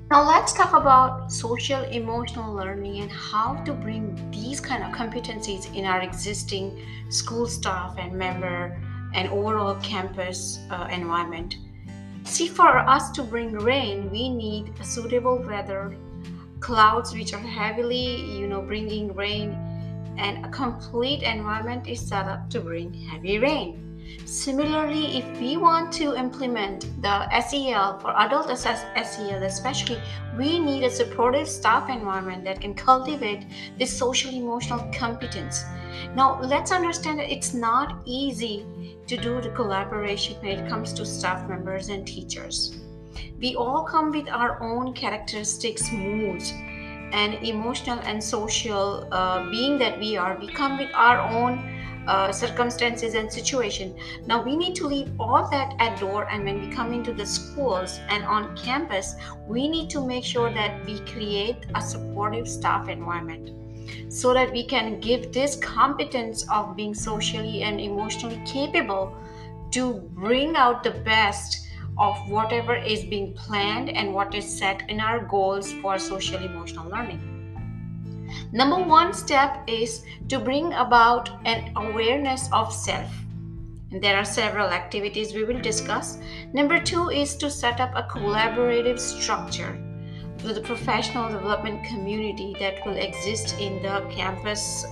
Now let's talk about social emotional learning and how to bring these kind of competencies in our existing school staff and member and overall campus environment. See, for us to bring rain, we need a suitable weather, clouds which are heavily, bringing rain, and a complete environment is set up to bring heavy rain. Similarly, if we want to implement the SEL for adult SEL, especially, we need a supportive staff environment that can cultivate this social emotional competence. Now, let's understand that it's not easy to do the collaboration when it comes to staff members and teachers. We all come with our own characteristics, moods, and emotional and social being that we are. We come with our own circumstances and situation. Now we need to leave all that at door, and when we come into the schools and on campus, we need to make sure that we create a supportive staff environment so that we can give this competence of being socially and emotionally capable to bring out the best of whatever is being planned and what is set in our goals for social emotional learning. Number one step is to bring about an awareness of self. And there are several activities we will discuss. Number two is to set up a collaborative structure to the professional development community that will exist in the campus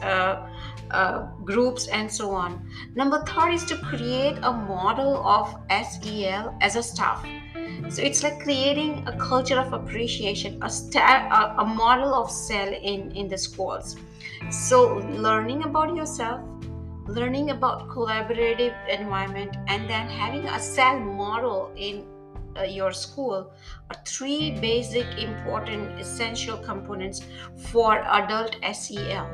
groups and so on. Number third is to create a model of SEL as a staff. So it's like creating a culture of appreciation, a model of SEL in the schools. So learning about yourself, learning about collaborative environment, and then having a SEL model in your school are three basic important essential components for adult SEL.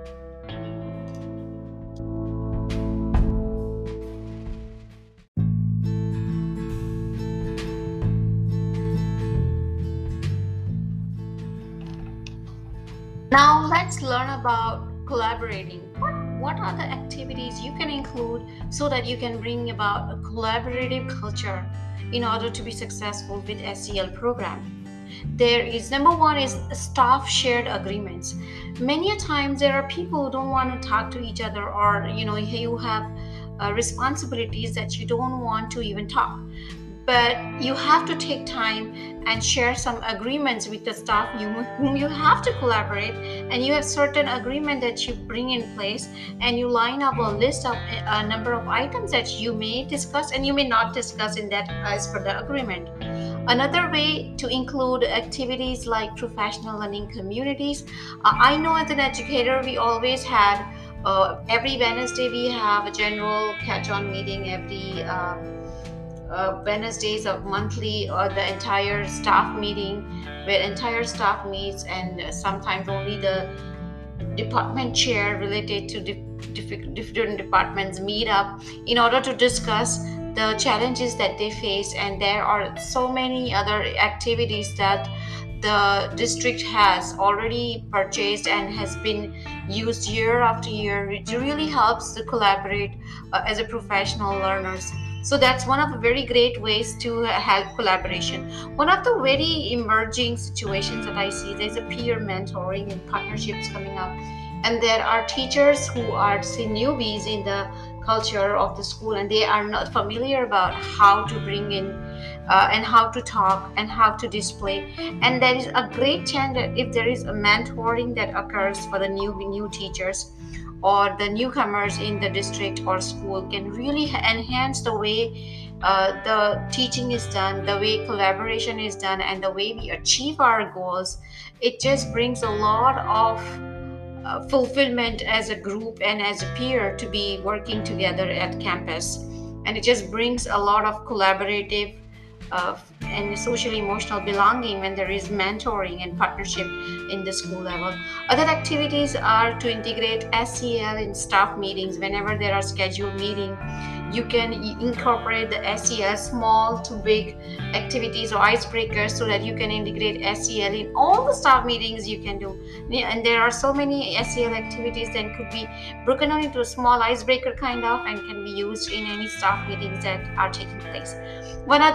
Now let's learn about collaborating. What are the activities you can include so that you can bring about a collaborative culture in order to be successful with SEL program? There is number one is staff shared agreements. Many a times there are people who don't want to talk to each other, or you have responsibilities that you don't want to even talk, but you have to take time and share some agreements with the staff whom you have to collaborate, and you have certain agreement that you bring in place, and you line up a list of a number of items that you may discuss and you may not discuss in that as per the agreement. Another way to include activities like professional learning communities. I know as an educator we always had every Wednesday we have a general catch-on meeting every Wednesdays of monthly, or the entire staff meeting where entire staff meets, and sometimes only the department chair related to different departments meet up in order to discuss the challenges that they face. And there are so many other activities that the district has already purchased and has been used year after year. It really helps to collaborate as a professional learners. So that's one of the very great ways to have collaboration. One of the very emerging situations that I see, there's a peer mentoring and partnerships coming up, and there are teachers who are, say, newbies in the culture of the school, and they are not familiar about how to bring in and how to talk and how to display. And there is a great chance that if there is a mentoring that occurs for the new teachers or the newcomers in the district or school, can really enhance the way the teaching is done, the way collaboration is done, and the way we achieve our goals. It just brings a lot of fulfillment as a group and as a peer to be working together at campus. And it just brings a lot of collaborative and social emotional belonging when there is mentoring and partnership in the school level. Other activities are to integrate SEL in staff meetings. Whenever there are scheduled meetings, you can incorporate the SEL small to big activities or icebreakers so that you can integrate SEL in all the staff meetings you can do. And there are so many SEL activities that could be broken down into a small icebreaker kind of, and can be used in any staff meetings that are taking place. One other activity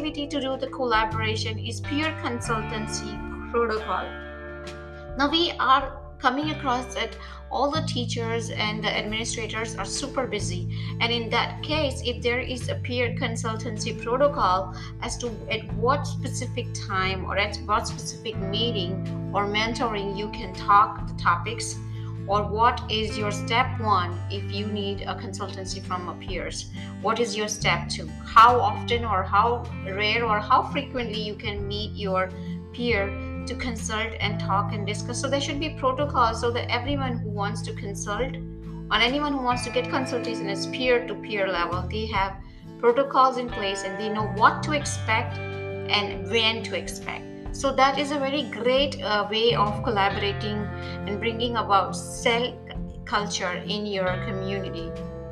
activity to do the collaboration is peer consultancy protocol. Now we are coming across that all the teachers and the administrators are super busy, and in that case, if there is a peer consultancy protocol as to at what specific time or at what specific meeting or mentoring you can talk the topics, or what is your step one if you need a consultancy from a peers, what is your step two, how often or how rare or how frequently you can meet your peer to consult and talk and discuss. So there should be protocols so that everyone who wants to consult or anyone who wants to get consultation as peer-to-peer level, they have protocols in place and they know what to expect and when to expect. So that is a very great way of collaborating and bringing about cell culture in your community.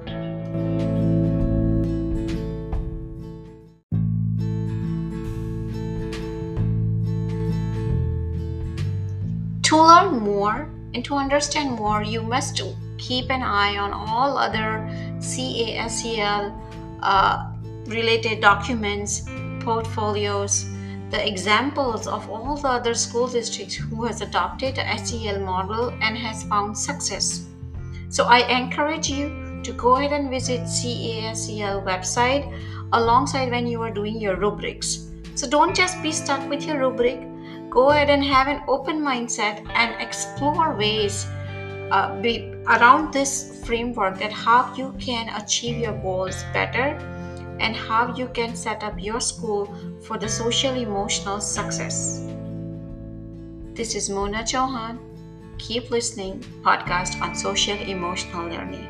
To learn more and to understand more, you must keep an eye on all other CASEL related documents, portfolios, the examples of all the other school districts who has adopted the SEL model and has found success. So I encourage you to go ahead and visit CASEL website alongside when you are doing your rubrics. So don't just be stuck with your rubric. Go ahead and have an open mindset and explore ways around this framework that how you can achieve your goals better and how you can set up your school for the social emotional success. This is Mona Chauhan. Keep listening, podcast on social emotional learning.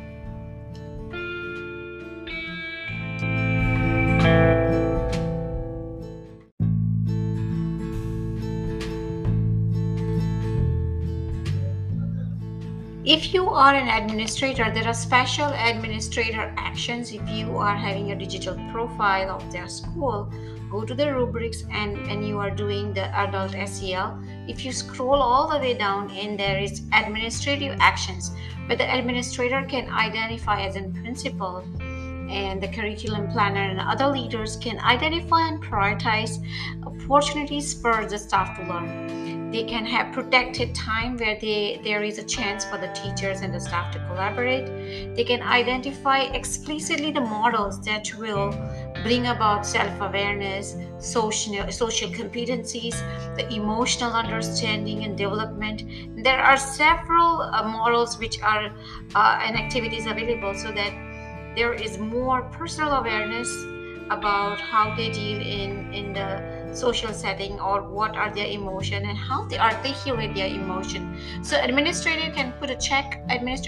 If you are an administrator, there are special administrator actions. If you are having a digital profile of their school, go to the rubrics and you are doing the adult SEL. If you scroll all the way down and there is administrative actions where the administrator can identify as a principal and the curriculum planner and other leaders can identify and prioritize opportunities for the staff to learn. They can have protected time where there is a chance for the teachers and the staff to collaborate. They can identify explicitly the models that will bring about self-awareness, social competencies, the emotional understanding and development. There are several models which are and activities available so that there is more personal awareness about how they deal in the social setting or what are their emotion and how they articulate their emotion. So administrators can put a check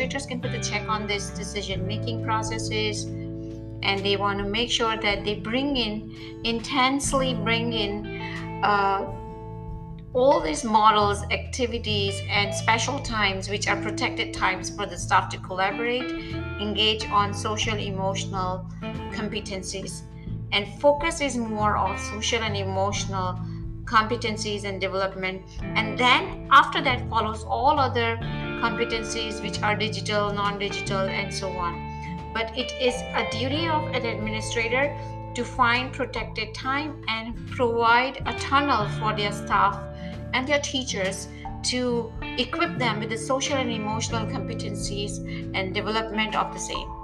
on this decision making processes, and they want to make sure that they intensely bring in all these models, activities, and special times, which are protected times for the staff to collaborate, engage on social emotional competencies. And focus is more of social and emotional competencies and development. And then after that follows all other competencies, which are digital, non-digital, and so on. But it is a duty of an administrator to find protected time and provide a tunnel for their staff and their teachers to equip them with the social and emotional competencies and development of the same.